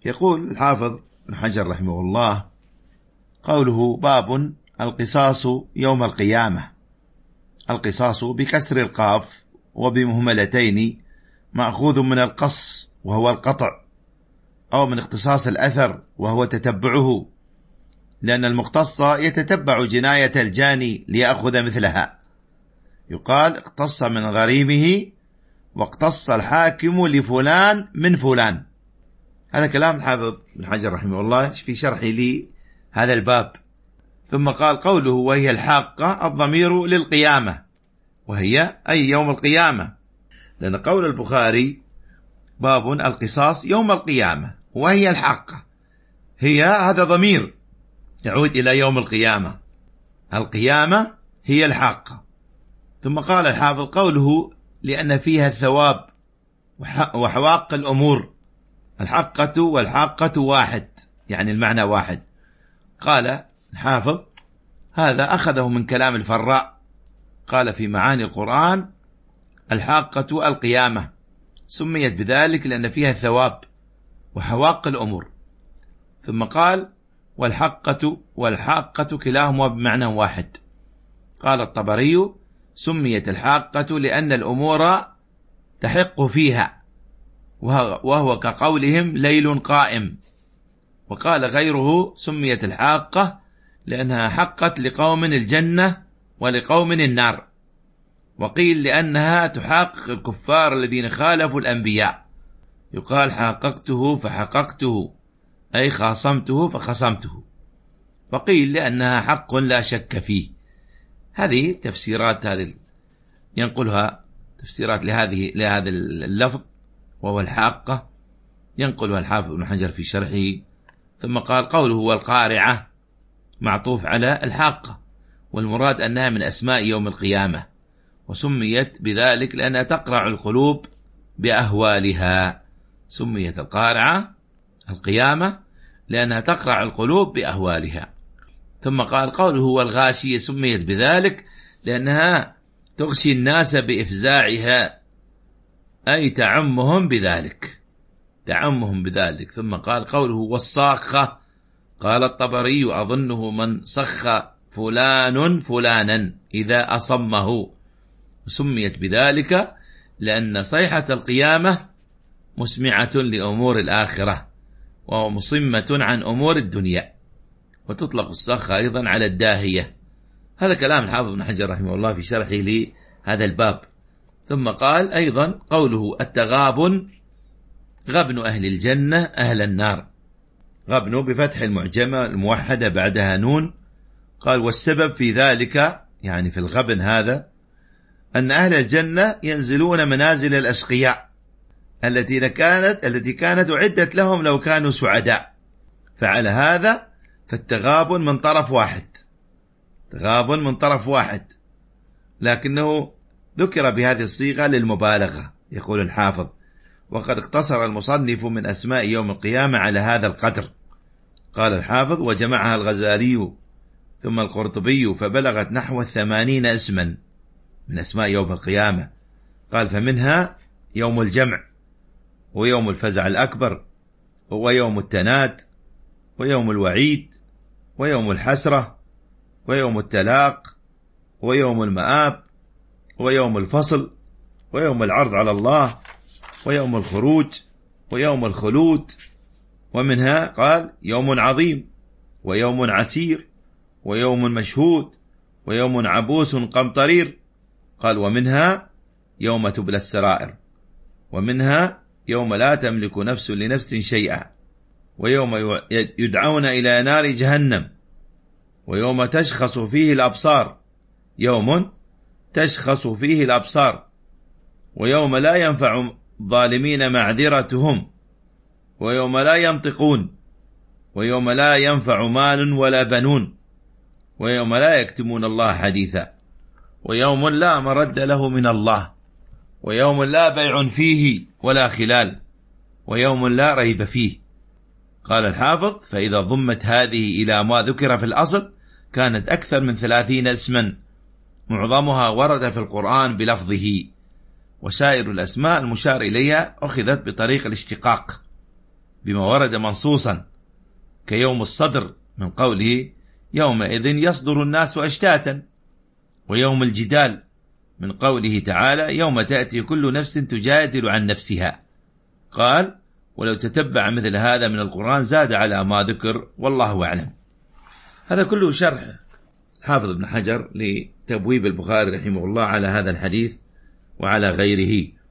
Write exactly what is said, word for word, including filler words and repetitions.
يقول الحافظ ابن حجر رحمه الله: قوله باب القصاص يوم القيامة. القصاص بكسر القاف وبمهملتين مأخوذ من القص وهو القطع، أو من اقتصاص الأثر وهو تتبعه، لأن المقتص يتتبع جناية الجاني ليأخذ مثلها. يقال اقتص من غريمه واقتص الحاكم لفلان من فلان. هذا كلام الحافظ ابن حجر رحمه الله في شرحه لهذا الباب. ثم قال: قوله وهي الحاقة، الضمير للقيامة، وهي أي يوم القيامة، لأن قول البخاري باب القصاص يوم القيامة وهي الحاقة، هي هذا ضمير يعود إلى يوم القيامة. القيامة هي الحاقة. ثم قال الحافظ: قوله لأن فيها الثواب وحواق الأمور. الحقة والحاقة واحد، يعني المعنى واحد. قال الحافظ: هذا أخذه من كلام الفراء، قال في معاني القرآن: الحاقة القيامة، سميت بذلك لأن فيها الثواب وحواق الأمور. ثم قال: والحقة والحاقة كلاهما بمعنى واحد. قال الطبري: سميت الحاقة لأن الأمور تحق فيها، وهو كقولهم ليل قائم. وقال غيره: سميت الحاقة لأنها حقت لقوم الجنة ولقوم النار. وقيل لأنها تحقق الكفار الذين خالفوا الأنبياء، يقال حققته فحققته، أي خاصمته فخصمته. وقيل لأنها حق لا شك فيه. هذه تفسيرات، هذه ينقلها تفسيرات لهذه لهذا اللفظ وهو الحاقة، ينقلها الحافظ ابن حجر في شرحه. ثم قال: قوله هو القارعة معطوف على الحاقة، والمراد أنها من أسماء يوم القيامة، وسميت بذلك لأنها تقرع القلوب بأهوالها. سميت القارعة القيامة لأنها تقرع القلوب بأهوالها. ثم قال: قوله هو الغاشية، سميت بذلك لأنها تغشي الناس بإفزاعها، أي تعمهم بذلك تعمهم بذلك. ثم قال: قوله والصاخة، قال الطبري: أظنه من صخ فلان فلانا إذا أصمه. سميت بذلك لأن صيحة القيامة مسمعة لأمور الآخرة ومصمة عن أمور الدنيا، وتطلق الصخة أيضا على الداهية. هذا كلام الحافظ ابن حجر رحمه الله في شرحه لهذا الباب. ثم قال أيضا: قوله التغابن، غبن أهل الجنة أهل النار. غبن بفتح المعجمة الموحدة بعدها نون. قال: والسبب في ذلك، يعني في الغبن هذا، أن أهل الجنة ينزلون منازل الأشقياء التي كانت التي كانت أعدت لهم لو كانوا سعداء. فعلى هذا فالتغابن من طرف واحد، تغابن من طرف واحد، لكنه ذكر بهذه الصيغة للمبالغة. يقول الحافظ: وقد اقتصر المصنف من أسماء يوم القيامة على هذا القدر. قال الحافظ: وجمعها الغزالي ثم القرطبي فبلغت نحو الثمانين اسما من أسماء يوم القيامة. قال: فمنها يوم الجمع، ويوم الفزع الأكبر، ويوم التناد، ويوم الوعيد، ويوم الحسرة، ويوم التلاق، ويوم المآب، ويوم الفصل، ويوم العرض على الله، ويوم الخروج، ويوم الخلود. ومنها قال: يوم عظيم، ويوم عسير، ويوم مشهود، ويوم عبوس قمطرير. قال: ومنها يوم تبلى السرائر، ومنها يوم لا تملك نفس لنفس شيئا، ويوم يدعون إلى نار جهنم، ويوم تشخص فيه الأبصار، يوم تشخص فيه الأبصار، ويوم لا ينفع الظالمين معذرتهم، ويوم لا ينطقون، ويوم لا ينفع مال ولا بنون، ويوم لا يكتمون الله حديثا، ويوم لا مرد له من الله، ويوم لا بيع فيه ولا خلال، ويوم لا ريب فيه. قال الحافظ: فإذا ضمت هذه إلى ما ذكر في الأصل كانت أكثر من ثلاثين اسما، معظمها ورد في القرآن بلفظه، وسائر الأسماء المشار إليها أخذت بطريق الاشتقاق بما ورد منصوصا كيوم الصدر من قوله يومئذ يصدر الناس أشتاتا، ويوم الجدال من قوله تعالى يوم تأتي كل نفس تجادل عن نفسها. قال ولو تتبع مثل هذا من القرآن زاد على ما ذكر والله أعلم. هذا كله شرح حافظ ابن حجر لتبويب البخاري رحمه الله على هذا الحديث وعلى غيره.